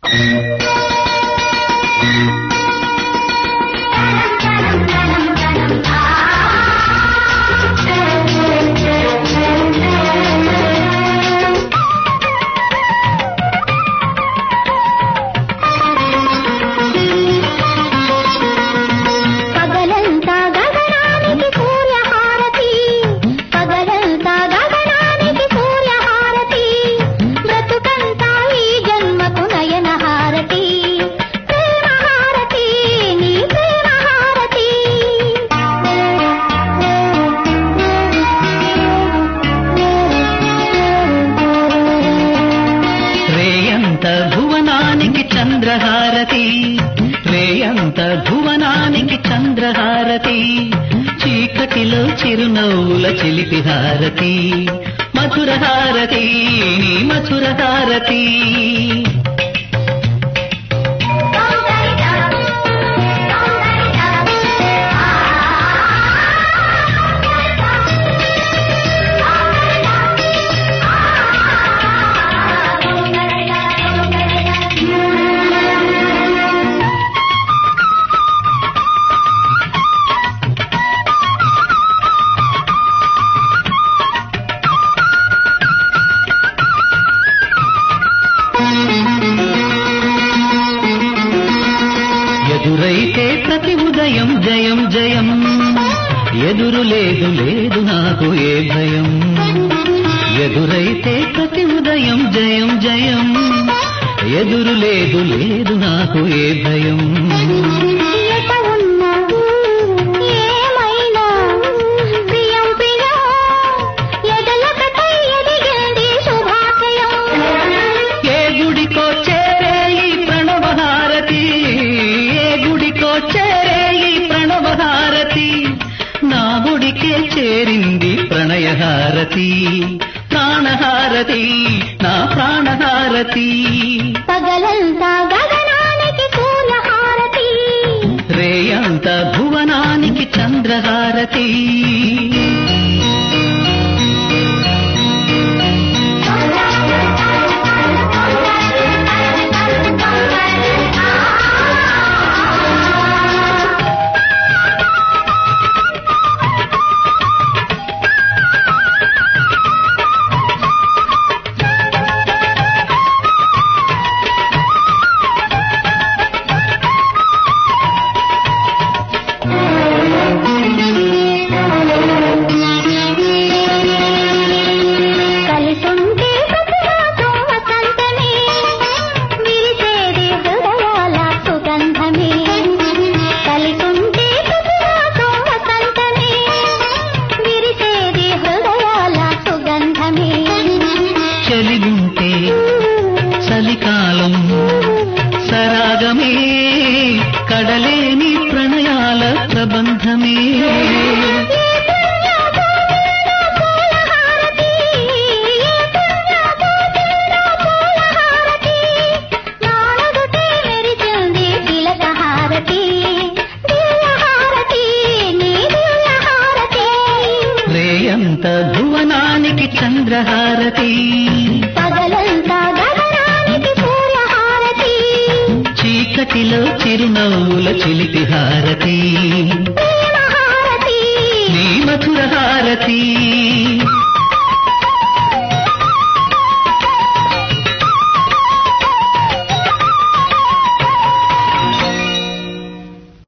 చంద్రహారతి రేయంత భువనానికి చంద్రహారతి చీకటిలో చిరునవ్వుల చిలిపి హారతి మధురహారతి నీ మధురహారతి ఎదురైతే ప్రతి ఉదయం జయం జయం ఎదురు లేదు లేదు నాకు ఏ భయం ఎదురైతే ప్రతి ఉదయం జయం జయం ఎదురు లేదు లేదు నాకు ఏ భయం చేరింది ప్రణయహారతి ప్రాణహారతి నా ప్రాణహారతి పగలంతా గగనానికి సూర్యహారతి రేయంత భువనానికి చంద్రహారతి చలిగుంటే చలికాలం సరాగమే కడలేని ప్రణయాల ప్రబంధమే రేయంత భువనానికి చంద్రహారతి పగలంతా గగనానికి సూర్యహారతి చీకటిలో చిరునవ్వుల చిలిపి హారతి